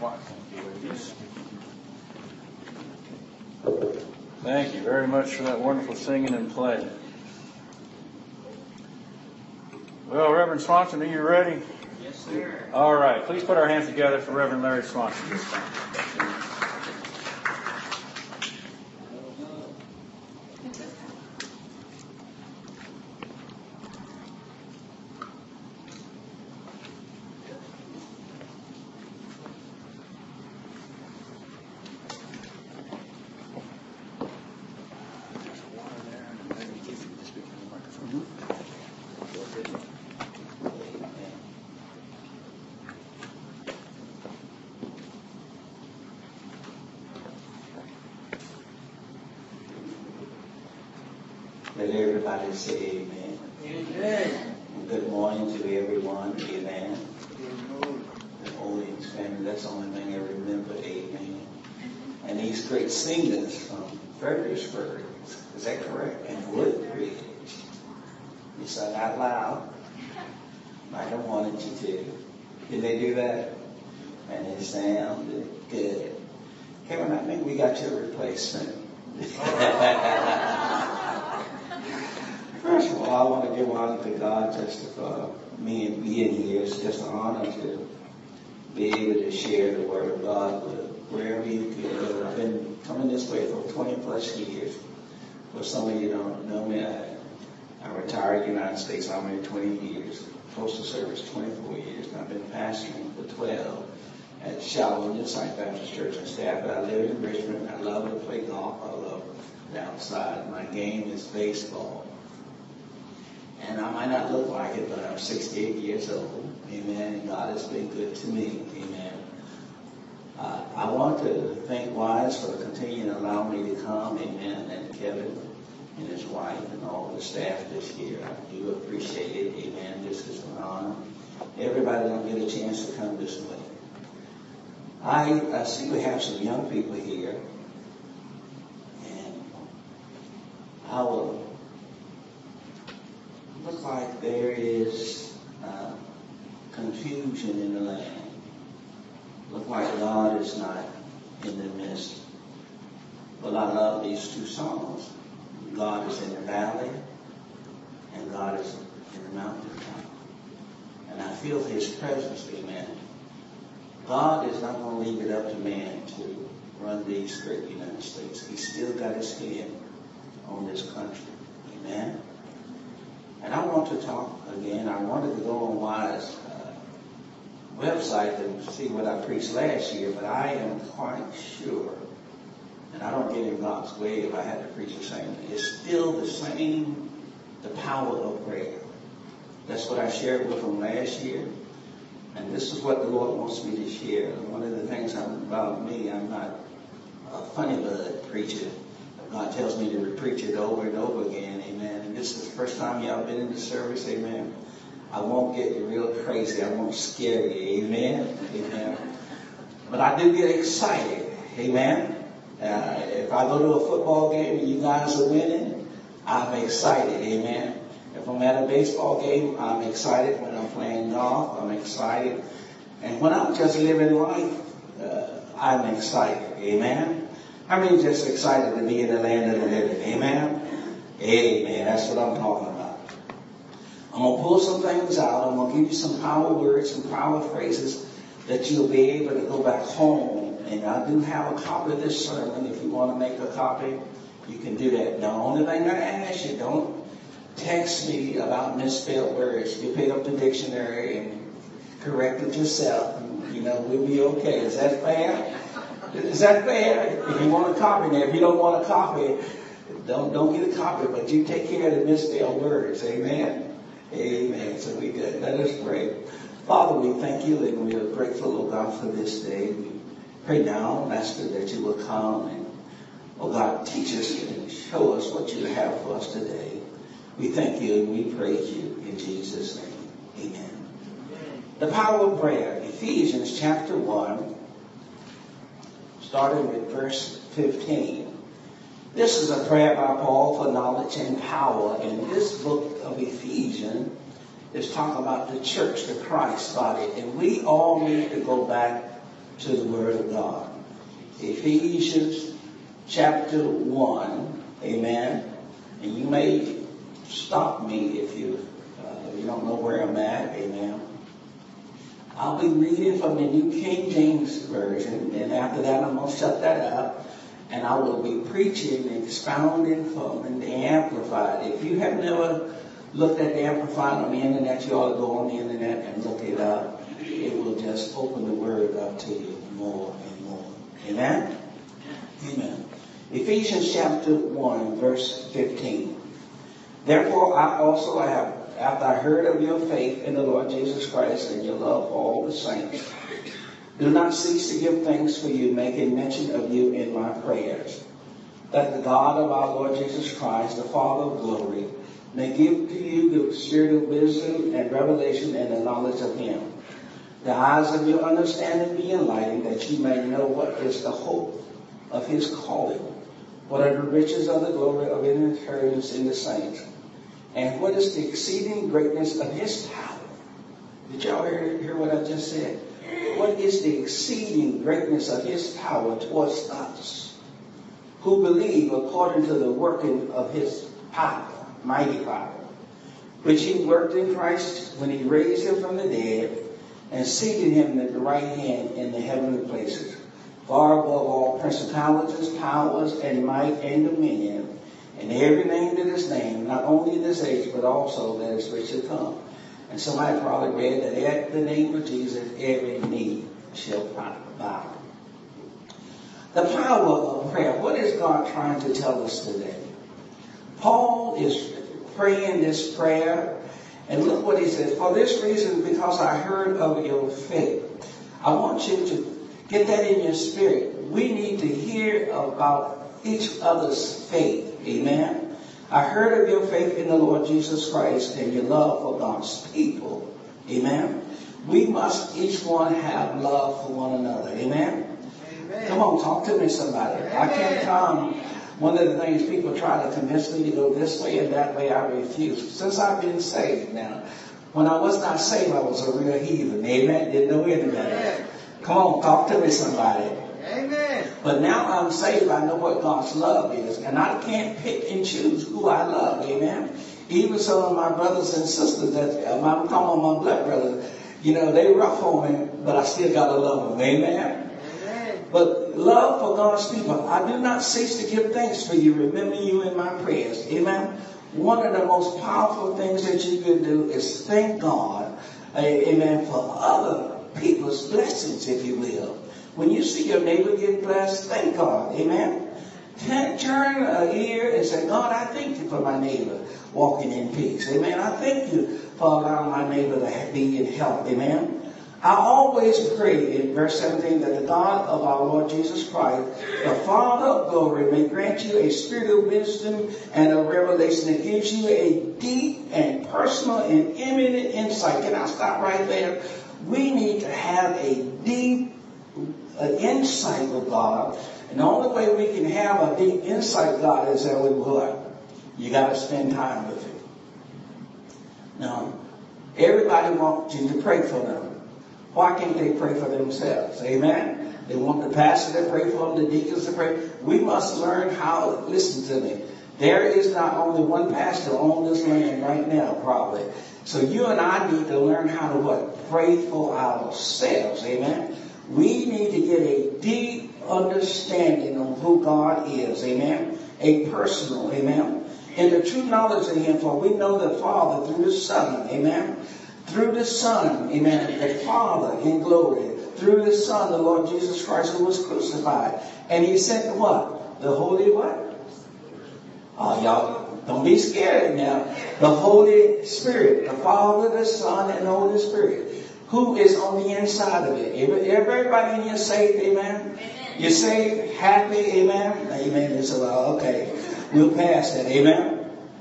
Thank you very much for that wonderful singing and playing. Well, Reverend Swanson, are you ready? Yes, sir. All right. Please put our hands together for Reverend Larry Swanson this time. Let everybody say amen. Amen. Good morning to everyone. Amen. The Owings family, that's the only thing I remember. Amen. And these great singers from Fredericksburg, is that correct? And Woodbridge. You sung out loud. I don't want you to. Did they do that? And it sounded good. Kevin, I think we got your replacement. First of all, I want to give honor to God just for me and being here. It's just an honor to be able to share the Word of God with wherever you can. I've been coming this way for 20 plus years. For some of you don't know me, I retired United States Army 20 years, Postal Service 24 years, and I've been pastoring for 12 at Shalom St. Baptist Church and Staff. But I live in Richmond. I love to play golf. I love the outside. My game is baseball. And I might not look like it, but I'm 68 years old. Amen. And God has been good to me. Amen. I want to thank Wise for continuing to allow me to come. Amen. And Kevin and his wife and all the staff this year. I do appreciate it. Amen. This is an honor. Everybody don't get a chance to come this way. I see we have some young people here. And I will look like there is confusion in the land. Look like God is not in the midst. But I love these two songs. God is in the valley and God is in the mountaintop. And I feel His presence, amen. God is not going to leave it up to man to run these great United States. He's still got His hand on this country. Amen. And I want to talk again. I wanted to go on Wise website to see what I preached last year, but I am quite sure, and I don't get in God's way if I had to preach the same thing. It's still the same, the power of prayer. That's what I shared with them last year. And this is what the Lord wants me to share. One of the things about me, I'm not a funny bud preacher. God tells me to preach it over and over again, amen. And this is the first time y'all been in the service, amen. I won't get you real crazy. I won't scare you, amen. Amen. But I do get excited, amen. If I go to a football game and you guys are winning, I'm excited, amen. If I'm at a baseball game, I'm excited. When I'm playing golf, I'm excited. And when I'm just living life, I'm excited, amen. How many just excited to be in the land of the living? Amen? Amen. That's what I'm talking about. I'm going to pull some things out. I'm going to give you some power words, some power phrases that you'll be able to go back home. And I do have a copy of this sermon. If you want to make a copy, you can do that. Now, the only thing I ask you, don't text me about misspelled words. You pick up the dictionary and correct it yourself. And, we'll be okay. Is that fair? Is that fair? If you want a copy, now if you don't want a copy, don't get a copy, but you take care of the misspelled words. Amen. Amen. So we good. Let us pray. Father, we thank you and we are grateful, oh God, for this day. We pray now, Master, that you will come and, oh God, teach us and show us what you have for us today. We thank you and we praise you in Jesus' name. Amen. The power of prayer. Ephesians chapter 1. Starting with verse 15. This is a prayer by Paul for knowledge and power. And this book of Ephesians is talking about the church, the Christ body. And we all need to go back to the Word of God. Ephesians chapter 1, amen. And you may stop me if you don't know where I'm at, amen. I'll be reading from the New King James Version, and after that I'm going to shut that up, and I will be preaching and expounding from the Amplified. If you have never looked at the Amplified on the internet, you ought to go on the internet and look it up. It will just open the Word up to you more and more. Amen? Amen. Ephesians chapter 1, verse 15. Therefore I also have, after I heard of your faith in the Lord Jesus Christ and your love for all the saints, do not cease to give thanks for you, making mention of you in my prayers, that the God of our Lord Jesus Christ, the Father of glory, may give to you the spirit of wisdom and revelation and the knowledge of him. The eyes of your understanding be enlightened, that you may know what is the hope of his calling, what are the riches of the glory of his inheritance in the saints, and what is the exceeding greatness of his power. Did y'all hear what I just said? What is the exceeding greatness of his power towards us, who believe according to the working of his power, mighty power, which he worked in Christ when he raised him from the dead and seated him at the right hand in the heavenly places, far above all principalities, powers, and might, and dominion, and every name that is named, not only in this age, but also that is which to come. And somebody probably read that at the name of Jesus, every knee shall bow. The power of prayer. What is God trying to tell us today? Paul is praying this prayer, and look what he says. For this reason, because I heard of your faith. I want you to get that in your spirit. We need to hear about each other's faith. Amen. I heard of your faith in the Lord Jesus Christ and your love for God's people. Amen. We must each one have love for one another. Amen. Amen. Come on, talk to me, somebody. Amen. I can't come. One of the things people try to convince me to go this way and that way, I refuse. Since I've been saved now, when I was not saved, I was a real heathen. Amen. Didn't know any better. Come on, talk to me, somebody. Amen. But now I'm saved, I know what God's love is. And I can't pick and choose who I love. Amen. Even some of my brothers and sisters, I'm talking about my blood brothers, they rough on me, but I still got to love them. Amen. Amen. But love for God's people. I do not cease to give thanks for you, remember you in my prayers. Amen. One of the most powerful things that you can do is thank God, amen, for other people's blessings, if you will. When you see your neighbor get blessed, thank God. Amen. Turn an ear and say, God, I thank you for my neighbor walking in peace. Amen. I thank you for allowing my neighbor to be in health. Amen. I always pray in verse 17 that the God of our Lord Jesus Christ, the Father of glory, may grant you a spirit of wisdom and of revelation that gives you a deep and personal and imminent insight. Can I stop right there? We need to have a deep insight with God. And the only way we can have a deep insight with God is that we what? You got to spend time with him. Now, everybody wants you to pray for them. Why can't they pray for themselves? Amen. They want the pastor to pray for them, the deacons to pray. We must learn how, listen to me. There is not only one pastor on this land right now, probably. So you and I need to learn how to what? Pray for ourselves. Amen. We need to get a deep understanding of who God is. Amen. A personal. Amen. And the true knowledge of him, for we know the Father through the Son. Amen. Through the Son. Amen. The Father in glory. Through the Son, the Lord Jesus Christ, who was crucified. And he sent what? The Holy what? Oh, y'all, don't be scared now. The Holy Spirit. The Father, the Son, and the Holy Spirit. Who is on the inside of it? Everybody in here saved, amen? You're saved, happy, amen? Amen. It's okay. We'll pass that, amen?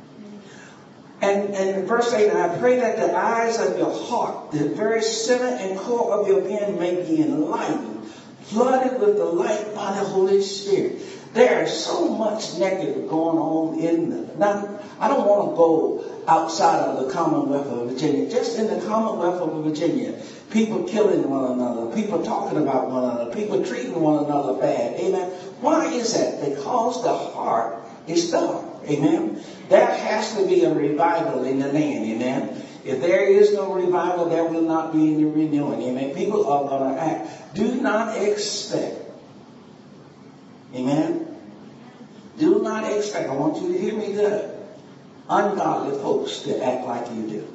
And verse 8, and I pray that the eyes of your heart, the very center and core of your being, may be enlightened, flooded with the light by the Holy Spirit. There is so much negative going on in them. Now, I don't want to go outside of the Commonwealth of Virginia. Just in the Commonwealth of Virginia, people killing one another, people talking about one another, people treating one another bad. Amen. Why is that? Because the heart is dark. Amen. There has to be a revival in the land. Amen. If there is no revival, there will not be any renewing. Amen. People are going to act. Do not expect. Amen. Do not expect. I want you to hear me good. Ungodly folks to act like you do.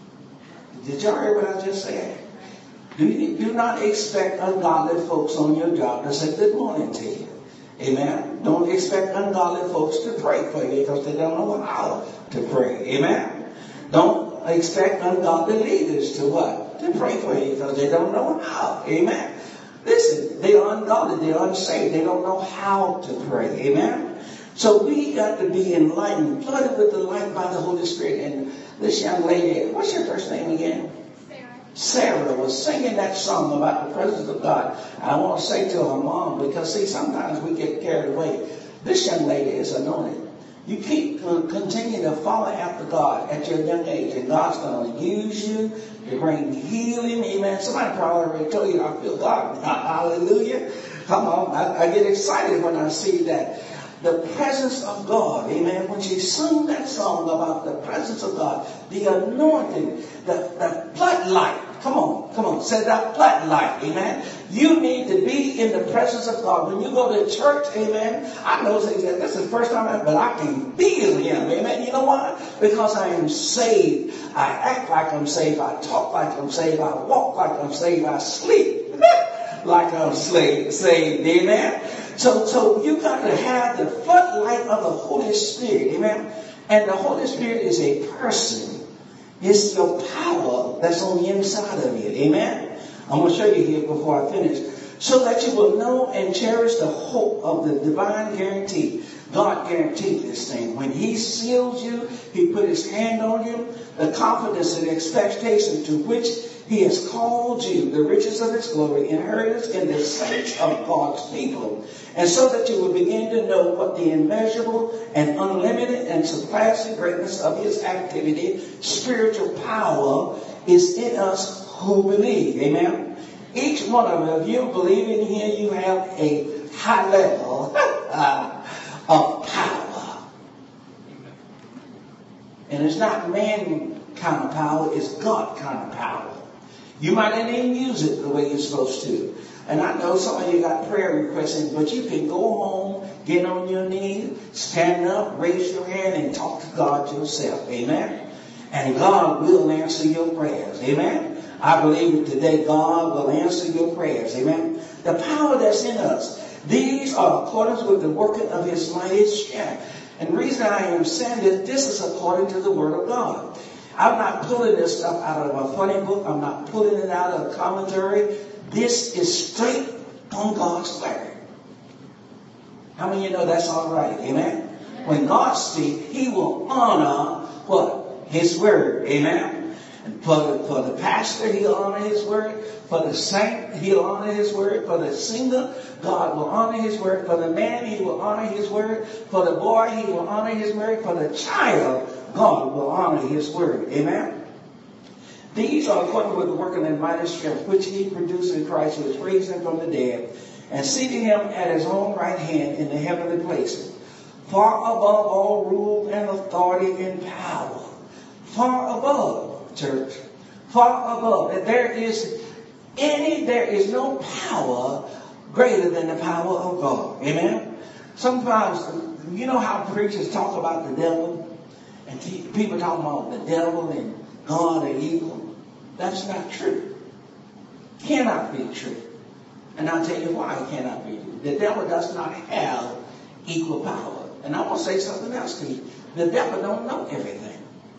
Did y'all hear what I just said? Do not expect ungodly folks on your job to say good morning to you. Amen. Don't expect ungodly folks to pray for you because they don't know how to pray. Amen. Don't expect ungodly leaders to what? To pray for you because they don't know how. Amen. Listen, they are ungodly. They are unsaved. They don't know how to pray. Amen. So we got to be enlightened, flooded with the light by the Holy Spirit. And this young lady, what's your first name again? Sarah was singing that song about the presence of God. I want to say to her mom, because see, sometimes we get carried away. This young lady is anointed. You keep continue to follow after God at your young age, and God's going to use you to bring healing. Amen. Somebody probably already told you, I feel God. Hallelujah. Come on. I get excited when I see that. The presence of God, amen. When she sung that song about the presence of God, the anointing, the floodlight. Come on. Say that floodlight, amen. You need to be in the presence of God. When you go to church, amen, I know this is the first time, but I can feel Him, amen. You know why? Because I am saved. I act like I'm saved. I talk like I'm saved. I walk like I'm saved. I sleep like I'm saved, amen. So you got to have the floodlight of the Holy Spirit, amen. And the Holy Spirit is a person. It's your power that's on the inside of you, amen. I'm going to show you here before I finish. So that you will know and cherish the hope of the divine guarantee. God guaranteed this thing. When He seals you, He put His hand on you. The confidence and expectation to which He has called you, the riches of His glory, inheritance in the saints of God's people. And so that you will begin to know what the immeasurable and unlimited and surpassing greatness of His activity, spiritual power, is in us who believe. Amen. Each one of you believing here, you have a high level of power. And it's not man kind of power, it's God kind of power. You might not even use it the way you're supposed to. And I know some of you got prayer requests, but you can go home, get on your knees, stand up, raise your hand, and talk to God yourself. Amen. And God will answer your prayers. Amen. I believe that today God will answer your prayers. Amen. The power that's in us, these are according with the working of His mighty strength. And the reason I am saying this is according to the Word of God. I'm not pulling this stuff out of a funny book. I'm not pulling it out of a commentary. This is straight from God's Word. How many of you know that's all right? Amen. When God speaks, He will honor what? His Word. Amen. And for the pastor, He'll honor His Word. For the saint, He'll honor His Word. For the singer, God will honor His Word. For the man, He will honor His Word. For the boy, He will honor His Word. For the child, God will honor His Word. Amen. These are according with the working and mighty strength which He produced in Christ, who was raised Him from the dead, and seated Him at His own right hand in the heavenly places, far above all rule and authority and power. Far above, church. Far above. That there is no power greater than the power of God. Amen. Sometimes, you know how preachers talk about the devil? And people talk about the devil and God are evil. That's not true. Cannot be true. And I'll tell you why it cannot be true. The devil does not have equal power. And I want to say something else to you. The devil don't know everything.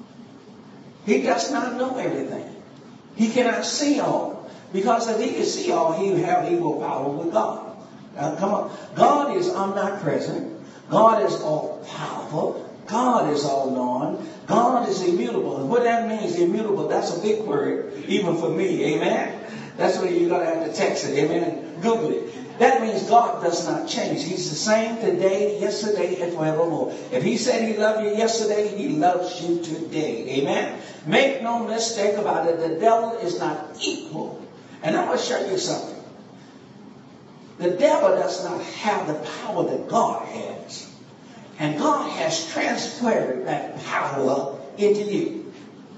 He does not know everything. He cannot see all. Because if he could see all, he would have equal power with God. Now, come on. God is omnipresent. God is all powerful. God is all knowing. God is immutable. And what that means, immutable, that's a big word, even for me. Amen. That's where you're going to have to text it. Amen. Google it. That means God does not change. He's the same today, yesterday, and forevermore. If He said He loved you yesterday, He loves you today. Amen. Make no mistake about it. The devil is not equal And I'm going to show you something. The devil does not have the power that God has. And God has transferred that power into you.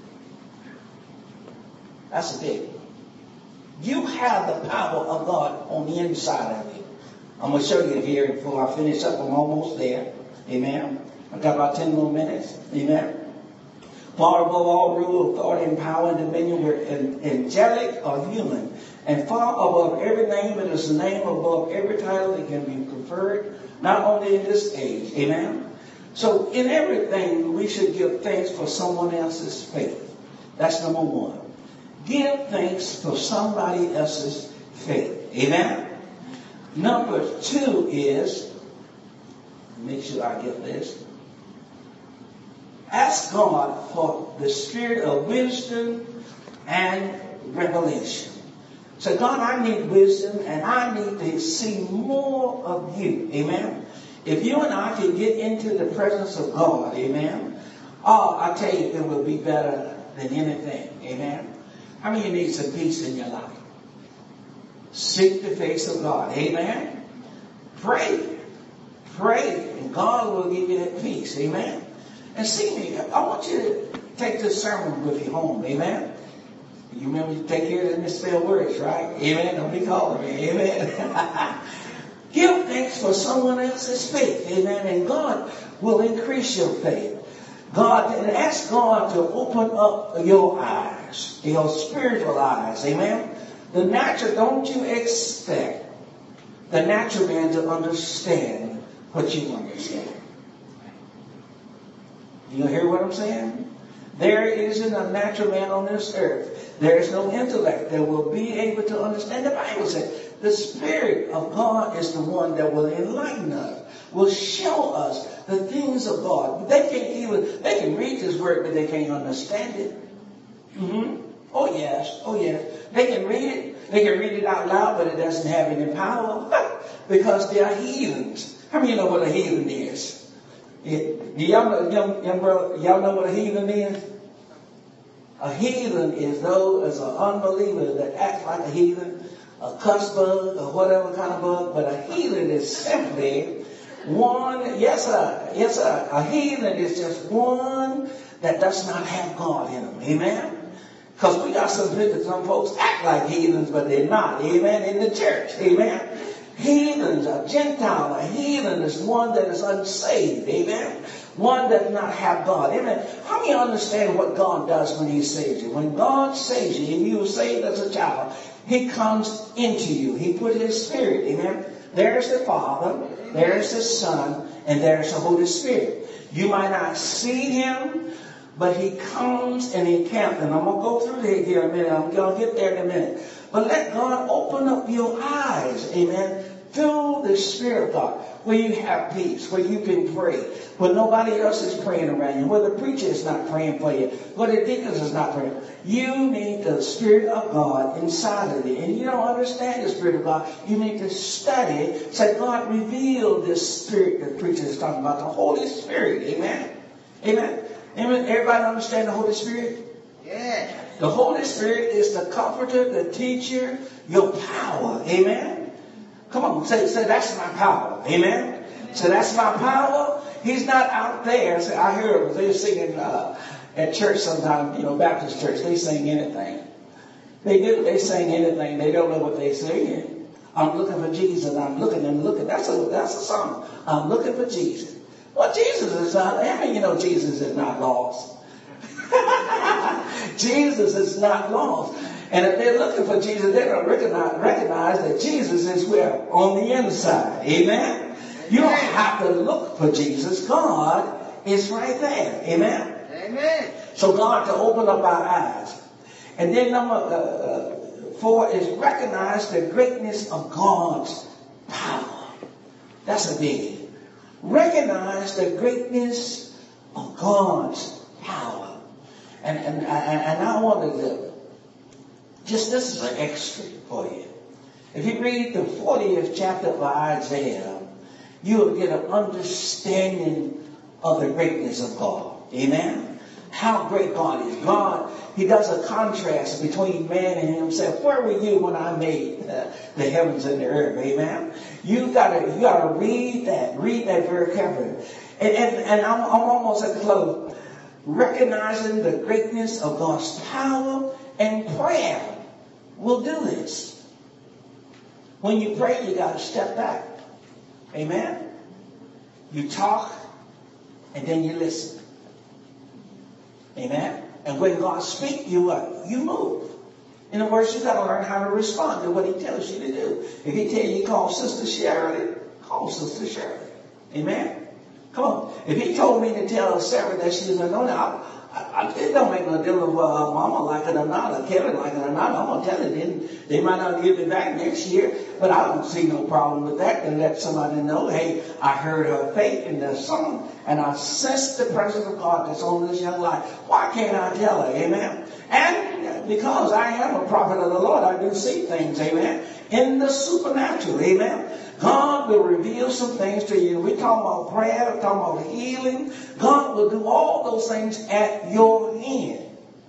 That's the thing. You have the power of God on the inside of you. I'm going to show you here before I finish up. I'm almost there. Amen. I've got about 10 more minutes. Amen. Far above all rule, authority, and power and dominion, were angelic or human. And far above every name, it is the name above every title that can be conferred, not only in this age. Amen. So in everything, we should give thanks for someone else's faith. That's number one. Give thanks for somebody else's faith. Amen. Number two is, make sure I get this. Ask God for the spirit of wisdom and revelation. So God, I need wisdom and I need to see more of you. Amen. If you and I can get into the presence of God, amen, I tell you, it will be better than anything. Amen. How many of you need some peace in your life? Seek the face of God. Amen. Pray. Pray. And God will give you that peace. Amen. And see me. I want you to take this sermon with you home. Amen. You remember to take care of the misspelled words, right? Amen. Don't be calling me. Amen. Give thanks for someone else's faith. Amen. And God will increase your faith. God, and ask God to open up your eyes, your spiritual eyes. Amen. The natural, don't you expect the natural man to understand what you understand. You hear what I'm saying? There isn't a natural man on this earth. There is no intellect that will be able to understand. The Bible says the Spirit of God is the one that will enlighten us, will show us the things of God. They can read this word, but they can't understand it. Mm-hmm. Oh yes. They can read it. They can read it out loud, but it doesn't have any power because they are heathens. How many of you know what a heathen is? Do y'all know, young brother, y'all know what a heathen is? A heathen is an unbeliever that acts like a heathen, a cuss bug or whatever kind of bug. But a heathen is simply one, yes sir, a heathen is just one that does not have God in them. Amen? Because we got some folks act like heathens, but they're not. Amen? In the church. Amen? Heathens, a Gentile, a heathen is one that is unsaved. Amen? One that does not have God. Amen? How many understand what God does when He saves you? When God saves you, if you were saved as a child, He comes into you. He put His Spirit. Amen? There's the Father, there's the Son, and there's the Holy Spirit. You might not see Him, but He comes and He camps. And I'm going to go through that here in a minute. I'm going to get there in a minute. But let God open up your eyes, amen, through the Spirit of God, where you have peace, where you can pray, where nobody else is praying around you, where the preacher is not praying for you, where the deacons is not praying. You need the Spirit of God inside of you. And you don't understand the Spirit of God. You need to study. Say, God, reveal this Spirit that the preacher is talking about, the Holy Spirit. Amen? Amen? Amen? Everybody understand the Holy Spirit? Yeah. The Holy Spirit is the comforter, the teacher, your power. Amen? Come on, say that's my power. Amen? Say that's my power. He's not out there. Say, I hear them. They're singing at church sometimes, Baptist church. They sing anything. They do. They sing anything. They don't know what they're singing. I'm looking for Jesus. I'm looking and looking. That's a song. I'm looking for Jesus. Well, Jesus is not. I mean, Jesus is not lost. Jesus is not lost. And if they're looking for Jesus, they don't recognize that Jesus is where? On the inside. Amen? You don't have to look for Jesus. God is right there. Amen? Amen. So God to open up our eyes. And then number 4 is recognize the greatness of God's power. That's a biggie. Recognize the greatness of God's power. And I wanted to, this is an extra for you. If you read the 40th chapter of Isaiah, you will get an understanding of the greatness of God. Amen? How great God is. God he does a contrast between man and himself. Where were you when I made the heavens and the earth? Amen. You gotta read that very carefully. And I'm almost at the close. Recognizing the greatness of God's power and prayer will do this. When you pray, you got to step back. Amen? You talk, and then you listen. Amen? And when God speaks, you what? You move. In other words, you got to learn how to respond to what he tells you to do. If he tells you to call Sister Shirley, call Sister Shirley. Amen? Come on. If he told me to tell Sarah that she was a no, it don't make no difference whether Mama like it or not, or Kelly like it or not. I'm going to tell it. Then they might not give it back next year, but I don't see no problem with that. And let somebody know, hey, I heard her faith in the song, and I sensed the presence of God that's on this young life. Why can't I tell her? Amen. And because I am a prophet of the Lord, I do see things, amen, in the supernatural, amen. God will reveal some things to you. We're talking about prayer, we're talking about healing. God will do all those things at your hand.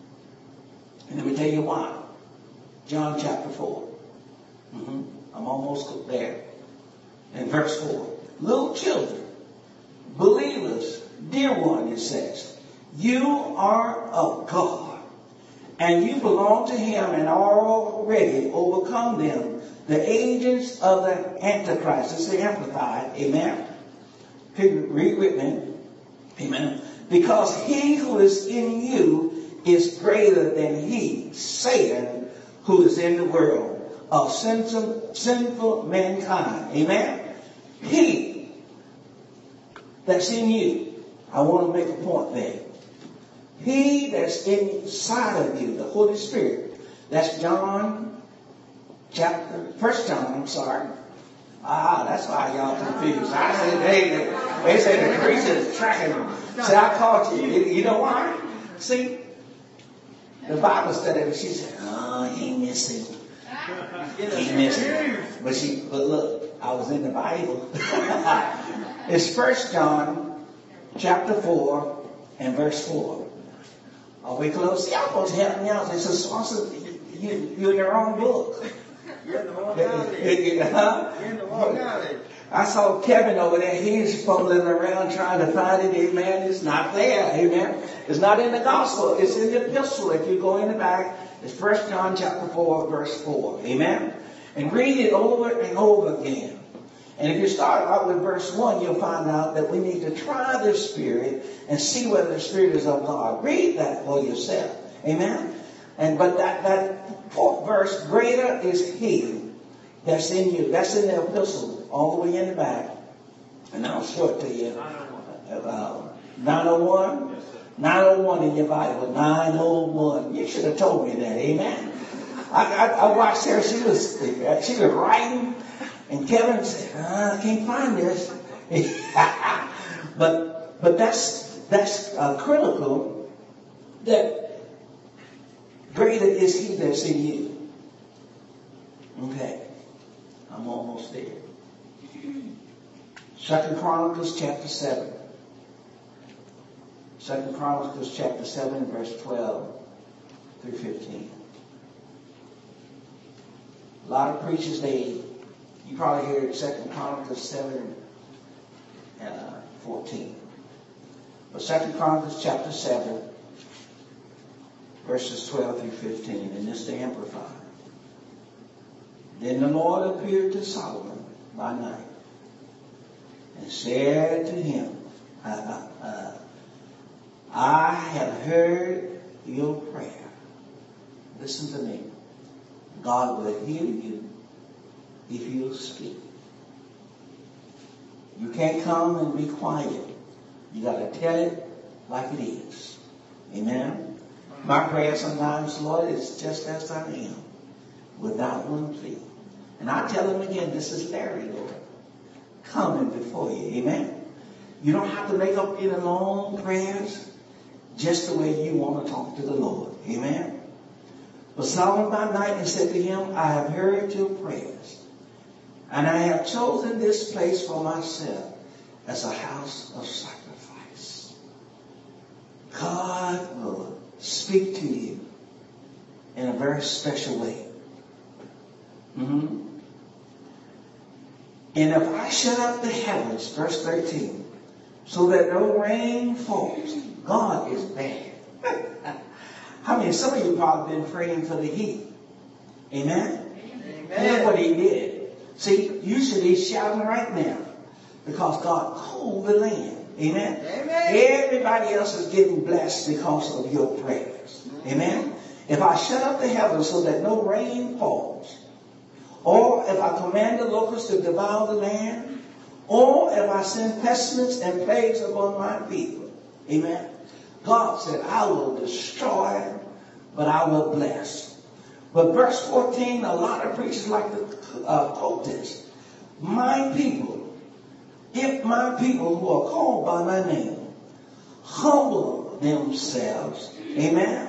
And let me tell you why. John chapter 4. I'm almost there. In verse 4. Little children, believers, dear one, it says, you are of God, and you belong to him and are already overcome them, the agents of the Antichrist. It's the Amplified. Amen. Read with me. Amen. Because he who is in you is greater than he, Satan, who is in the world of sinful mankind. Amen. He that's in you. I want to make a point there. He that's inside of you, the Holy Spirit. That's First John, I'm sorry. That's why y'all confused. I said they say the creature is tracking them. See, I caught you. You know why? See, the Bible study, she said, he missing. He missing. But look, I was in the Bible. It's First John chapter 4 and verse 4. Are we close? Y'all supposed to help me out. It's a sponsor. You're in your own book. You're in the wrong alley. You're in the wrong alley. I saw Kevin over there. He's fumbling around trying to find it. Amen. It's not there. Amen. It's not in the gospel. It's in the epistle. If you go in the back, it's 1 John chapter 4, verse 4. Amen. And read it over and over again. And if you start out with verse 1, you'll find out that we need to try the Spirit and see whether the Spirit is of God. Read that for yourself. Amen. But that fourth verse, greater is he that's in you. That's in the epistle, all the way in the back. And I'll show it to you. 901? Yes, 901 in your Bible. 901. You should have told me that. Amen. I watched her. She was writing. And Kevin said, I can't find this. but that's critical, that greater is he that's in you. Okay. I'm almost there. 2 Chronicles chapter 7. 2 Chronicles chapter 7 verse 12 through 15. A lot of preachers, you probably heard 2 Chronicles 7 and 14. But 2 Chronicles chapter 7 verses 12 through 15, and this to amplify. Then the Lord appeared to Solomon by night and said to him, I have heard your prayer. Listen to me. God will hear you if you speak. You can't come and be quiet. You got to tell it like it is. Amen. My prayer sometimes, Lord, is just as I am, without one plea. And I tell him again, this is Larry, Lord, coming before you. Amen. You don't have to make up any long prayers, just the way you want to talk to the Lord. Amen. But Solomon by night and said to him, I have heard your prayers, and I have chosen this place for myself as a house of sacrifice. God will speak to you in a very special way. And if I shut up the heavens, verse 13, so that no rain falls, God is bad. How many? Some of you probably been praying for the heat. Amen? And look what he did. See, you should be shouting right now because God cooled the land. Amen? Everybody else is getting blessed because of your prayers. Amen? If I shut up the heavens so that no rain falls, or if I command the locusts to devour the land, or if I send pestilence and plagues upon my people, amen, God said, I will destroy, but I will bless. But verse 14, a lot of preachers like to quote this. My people, if my people who are called by my name humble themselves, amen,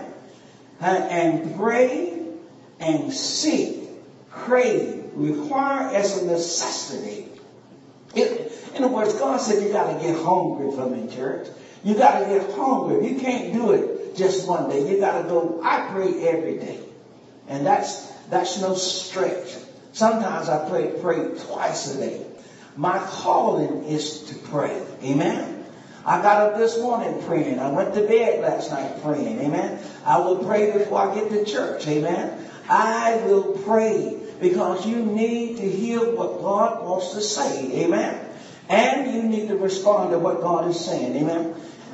and pray and seek, crave, require as a necessity. In other words, God said you got to get hungry for me, church. You got to get hungry. You can't do it just one day. You got to go. I pray every day. And that's no stretch. Sometimes I pray twice a day. My calling is to pray. Amen. I got up this morning praying. I went to bed last night praying. Amen. I will pray before I get to church. Amen. I will pray because you need to hear what God wants to say. Amen. And you need to respond to what God is saying. Amen.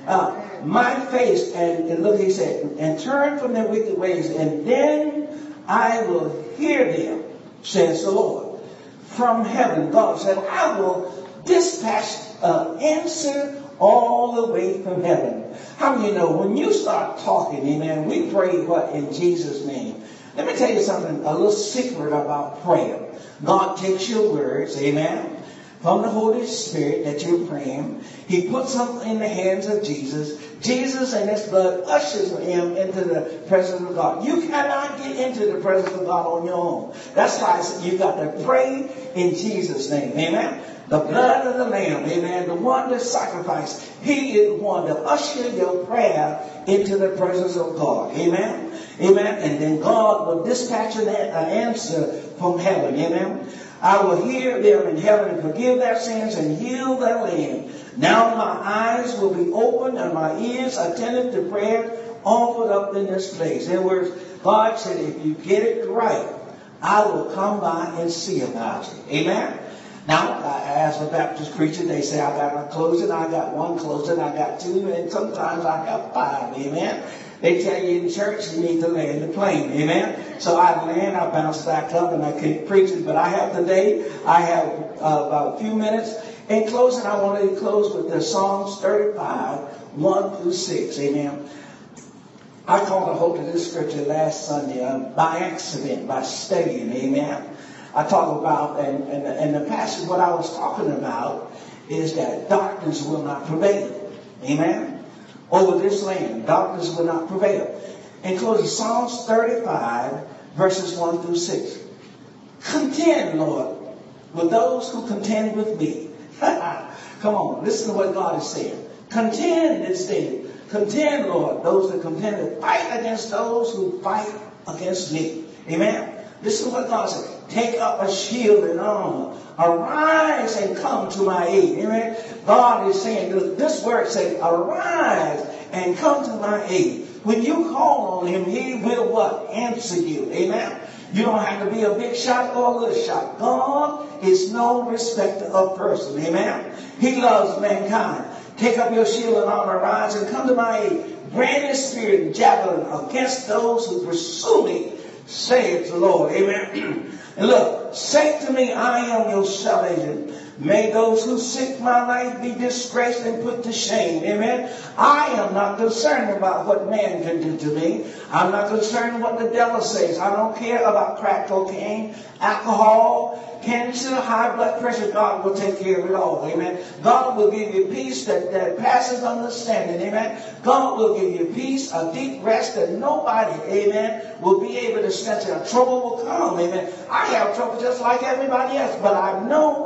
My face, and look, he said, and turn from their wicked ways, and then I will hear them, says the Lord. From heaven, God said, I will dispatch answer all the way from heaven. How many know when you start talking, amen, we pray what? In Jesus' name. Let me tell you something, a little secret about prayer. God takes your words, amen, from the Holy Spirit that you're praying. He puts them in the hands of Jesus. Jesus and his blood ushers him into the presence of God. You cannot get into the presence of God on your own. That's why I said you got to pray in Jesus' name. Amen. The blood of the Lamb, amen, the one that sacrificed. He is the one to usher your prayer into the presence of God. Amen. Amen. And then God will dispatch an answer from heaven. Amen. I will hear them in heaven and forgive their sins and heal their land. Now my eyes will be open and my ears attentive to prayer offered up in this place. In other words, God said, if you get it right, I will come by and see about you. Amen. Now, as a Baptist preacher, they say, I got a closing, I got one closing, I got two, and sometimes I have five. Amen. They tell you in church you need to land the plane. Amen. So I land, I bounce back up, and I keep preaching. But I have about a few minutes. In closing, I want to close with the Psalms 35, 1 through 6. Amen. I caught a hold of this scripture last Sunday by accident, by studying. Amen. I talk about, and the passage, what I was talking about is that darkness will not prevail. Amen. Over this land, darkness will not prevail. In closing, Psalms 35, verses 1 through 6. Contend, Lord, with those who contend with me. Come on, listen to what God is saying. Contend instead. Contend, Lord, those that contend. Fight against those who fight against me. Amen. Listen to what God said. Take up a shield and armor. Arise and come to my aid. Amen. God is saying, this word says, arise and come to my aid. When you call on him, he will what? Answer you. Amen. You don't have to be a big shot or a little shot. God is no respecter of person. Amen. He loves mankind. Take up your shield and armor, arise and come to my aid. Brand his spirit and javelin against those who pursue me, saith the Lord. Amen. And look, say to me, I am your salvation. May those who seek my life be disgraced and put to shame. Amen. I am not concerned about what man can do to me. I'm not concerned what the devil says. I don't care about crack cocaine, alcohol, cancer, high blood pressure. God will take care of it all. Amen. God will give you peace that passes understanding. Amen. God will give you peace, a deep rest that nobody, amen, will be able to sense. Trouble will come. Amen. I have trouble just like everybody else, but I know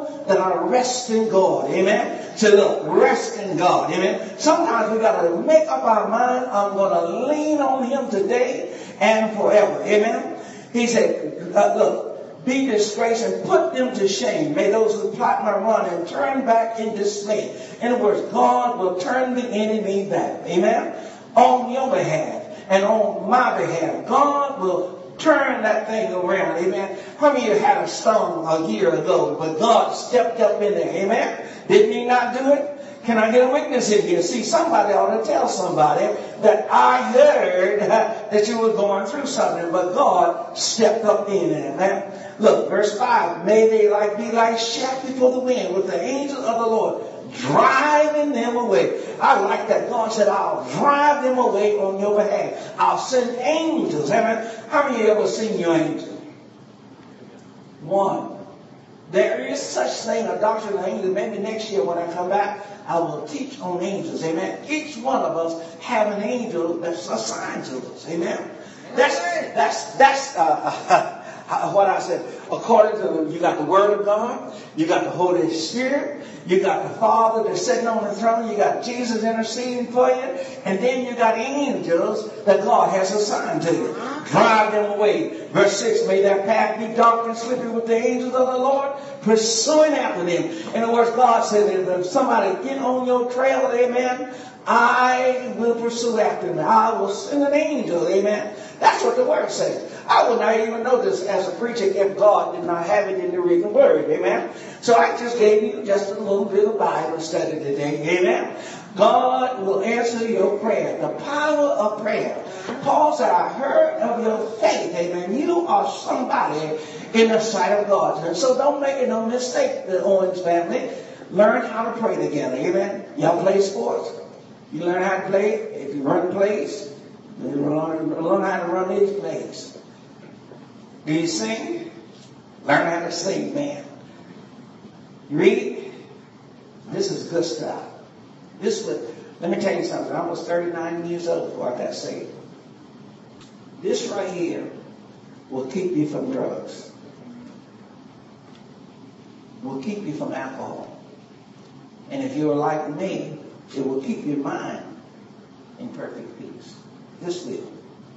people that are rest in God. Amen. To look, rest in God. Amen. Sometimes we got to make up our mind, I'm going to lean on Him today and forever. Amen. He said, look, be disgraced and put them to shame. May those who plot my run and turn back in dismay. In other words, God will turn the enemy back. Amen. On your behalf and on my behalf. God will turn that thing around. Amen. How many of you had a storm a year ago, but God stepped up in there? Amen. Didn't He not do it? Can I get a witness in here? See, somebody ought to tell somebody that I heard that you were going through something, but God stepped up in there. Amen. Look, verse 5. May they be like chaff before the wind with the angels of the Lord, driving them away. I like that. God said, I'll drive them away on your behalf. I'll send angels. Amen. How many of you ever seen your angel? One. There is such thing, a doctrine of angels. Maybe next year when I come back, I will teach on angels. Amen. Each one of us have an angel that's assigned to us. Amen. That's what I said. According to, you got the Word of God, you got the Holy Spirit, you got the Father that's sitting on the throne, you got Jesus interceding for you, and then you got angels that God has assigned to you. Drive them away. Verse 6, may their path be dark and slippery with the angels of the Lord pursuing after them. In other words, God said that if somebody get on your trail, amen, I will pursue after them. I will send an angel, amen. That's what the Word says. I would not even know this as a preacher if God did not have it in the written Word, amen. So I just gave you just a little bit of Bible study today, amen. God will answer your prayer. The power of prayer. Paul said, I heard of your faith, amen. You are somebody in the sight of God. And so don't make no mistake, the Owens family. Learn how to pray together, amen. Y'all play sports. You learn how to play. If you run plays, you learn how to run these plays. Do you sing? Learn how to sing, man. You read? This is good stuff. Let me tell you something. I was 39 years old before I got saved. This right here will keep you from drugs. Will keep you from alcohol. And if you're like me, it will keep your mind in perfect peace. This will.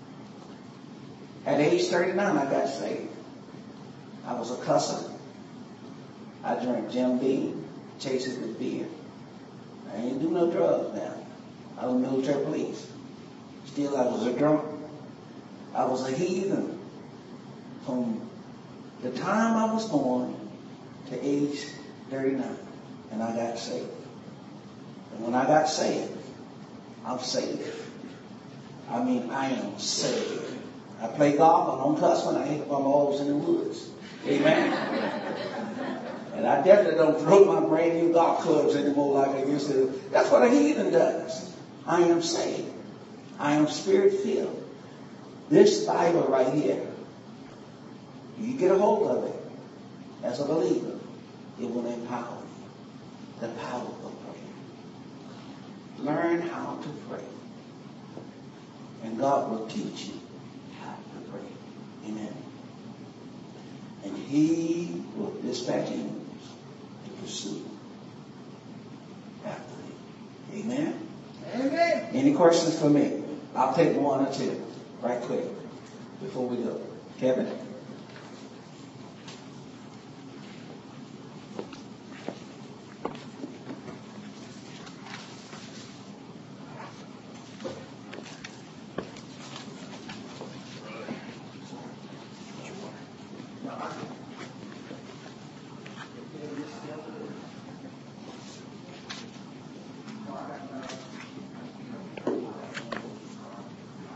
At age 39, I got saved. I was a cusser. I drank Jim Beam, chased it with beer. I ain't do no drugs now. I was military police. Still, I was a drunk. I was a heathen from the time I was born to age 39. And I got saved. And when I got saved, I'm saved. I mean, I am saved. I play golf. I don't cuss when I hit my balls in the woods. Amen. And I definitely don't throw my brand new golf clubs anymore like I used to. That's what a heathen does. I am saved. I am spirit-filled. This Bible right here, you get a hold of it as a believer, it will empower you. The power of prayer. Learn how to pray. And God will teach you how to pray. Amen. And He will dispatch angels to pursue after you. Amen? Amen. Any questions for me? I'll take one or two right quick before we go. Kevin?